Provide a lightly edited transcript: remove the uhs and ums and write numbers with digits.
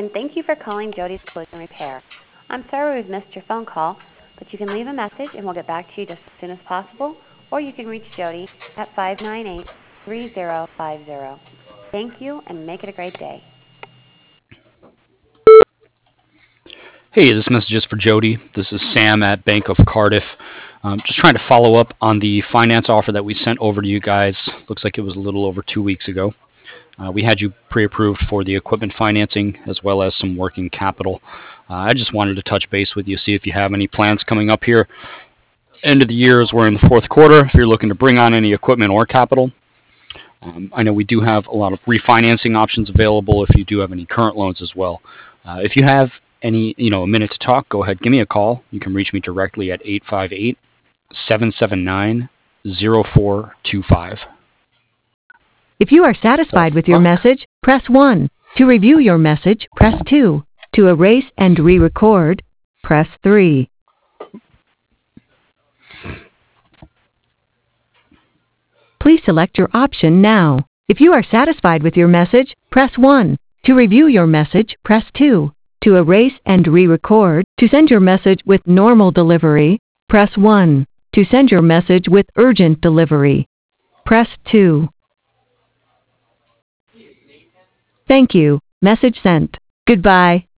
and thank you for calling Jody's Collision Repair. I'm sorry we've missed your phone call, but you can leave a message and we'll get back to you just as soon as possible, or you can reach Jody at 598-3050. Thank you, and make it a great day. Hey, this message is for Jody. This is Sam at Bank of Cardiff. Just trying to follow up on the finance offer that we sent over to you guys. Looks like it was a little over 2 weeks ago. We had you pre-approved for the equipment financing as well as some working capital. I just wanted to touch base with you, see if you have any plans coming up here. End of the year as we're in the fourth quarter, if you're looking to bring on any equipment or capital. I know we do have a lot of refinancing options available if you do have any current loans as well. If you have a minute to talk, go ahead, give me a call. You can reach me directly at 858-779-0425. If you are satisfied with your message, press 1. To review your message, press 2. To erase and re-record, press 3. Please select your option now. If you are satisfied with your message, press 1. To review your message, press 2. To erase and re-record, to send your message with normal delivery, press 1. To send your message with urgent delivery, press 2. Thank you. Message sent. Goodbye.